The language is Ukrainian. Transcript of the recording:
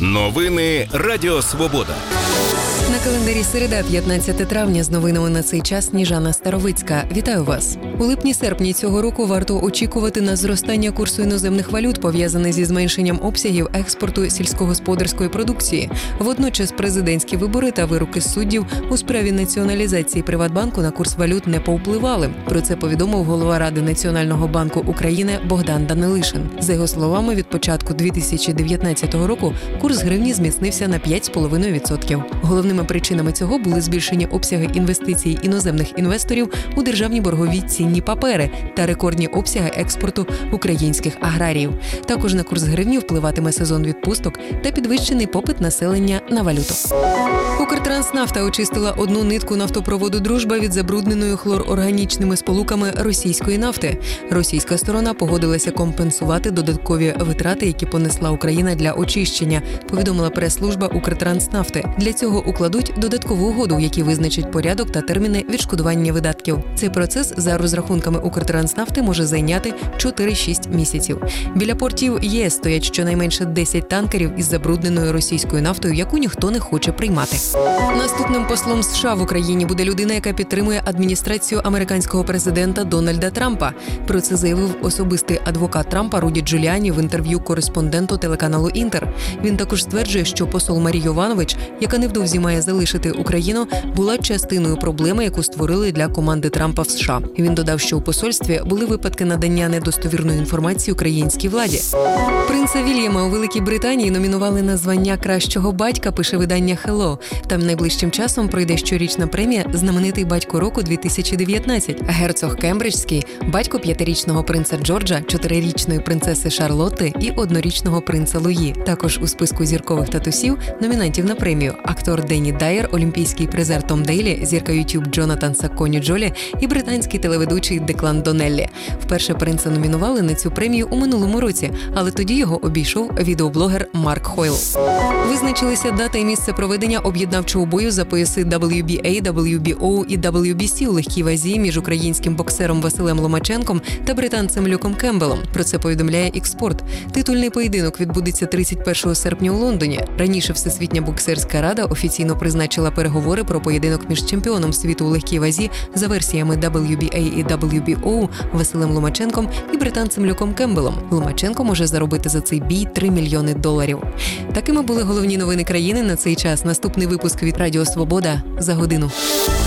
Новини Радіо Свобода. На календарі середа, 15 травня, з новинами на цей час Сніжана Старовицька. Вітаю вас. У липні-серпні цього року варто очікувати на зростання курсу іноземних валют, пов'язане зі зменшенням обсягів експорту сільськогосподарської продукції. Водночас президентські вибори та вироки суддів у справі націоналізації Приватбанку на курс валют не повпливали. Про це повідомив голова Ради Національного банку України Богдан Данилишин. За його словами, від початку 2019 року курс гривні зміцнився на 5,5%. Головними причинами цього були збільшені обсяги інвестицій іноземних інвесторів у державні боргові цінні папери та рекордні обсяги експорту українських аграріїв. Також на курс гривні впливатиме сезон відпусток та підвищений попит населення на валюту. Укртранснафта очистила одну нитку нафтопроводу «Дружба» від забрудненої хлорорганічними сполуками російської нафти. Російська сторона погодилася компенсувати додаткові витрати, які понесла Україна для очищення, повідомила прес-служба Укртранснафти. Для цього укладуть додаткову угоду, в якій визначать порядок та терміни відшкодування видатків. Цей процес, за розрахунками Укртранснафти, може зайняти 4-6 місяців. Біля портів ЄС стоять щонайменше 10 танкерів із забрудненою російською нафтою, яку ніхто не хоче приймати. Наступним послом США в Україні буде людина, яка підтримує адміністрацію американського президента Дональда Трампа. Про це заявив особистий адвокат Трампа Руді Джуліані в інтерв'ю кореспонденту телеканалу «Інтер». Він також стверджує, що посол Марі Йованович, яка невдовзі має залишити Україну, була частиною проблеми, яку створили для команди Трампа в США. Він додав, що у посольстві були випадки надання недостовірної інформації українській владі. Принца Вільяма у Великій Британії номінували на звання кращого батька, пише видання «Hello». Там найближчим часом пройде щорічна премія «Знаменитий батько року-2019». Герцог Кембриджський, батько 5-річного принца Джорджа, 4-річної принцеси Шарлотти і 1-річного принца Луї. Також у списку зіркових татусів номінантів на премію актор Денні Дайер, олімпійський призер Том Дейлі, зірка YouTube Джонатан Сакконі Джолі і британський телеведучий Деклан Донеллі. Вперше принца номінували на цю премію у минулому році, але тоді його обійшов відеоблогер Марк Хойл. Визначилися дата і місце проведення об'єднавчого бою за пояси WBA, WBO і WBC у легкій вазі між українським боксером Василем Ломаченком та британцем Люком Кембелом. Про це повідомляє «Ікспорт». Титульний поєдинок відбудеться 31 серпня у Лондоні. Раніше Всесвітня боксерська рада офіційно призначила переговори про поєдинок між чемпіоном світу у легкій вазі за версіями WBA і WBO Василем Ломаченком і британцем Люком Кембелом. Ломаченко може заробити за цей бій $3 мільйони. Такими були головні новини країни на цей час. Наступний випуск від Радіо Свобода за годину.